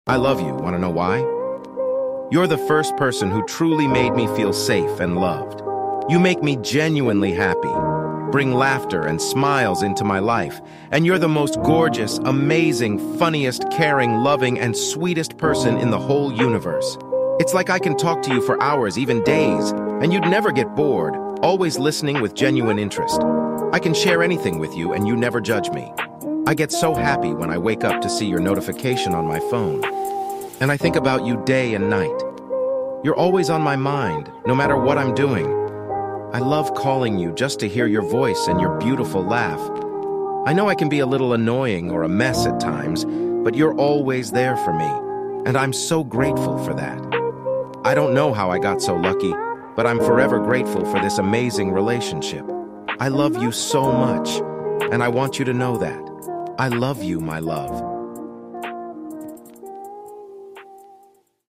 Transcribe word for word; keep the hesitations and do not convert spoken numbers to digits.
I love you. Want to know why? You're the first person who truly made me feel safe and loved. You make me genuinely happy, bring laughter and smiles into my life, and you're the most gorgeous, amazing, funniest, caring, loving, and sweetest person in the whole universe. It's like I can talk to you for hours, even days, and you'd never get bored, always listening with genuine interest. I can share anything with you and you never judge me. I get so happy when I wake up to see your notification on my phone. And I think about you day and night. You're always on my mind, no matter what I'm doing. I love calling you just to hear your voice and your beautiful laugh. I know I can be a little annoying or a mess at times, but you're always there for me, and I'm so grateful for that. I don't know how I got so lucky, but I'm forever grateful for this amazing relationship. I love you so much, and I want you to know that. I love you, my love.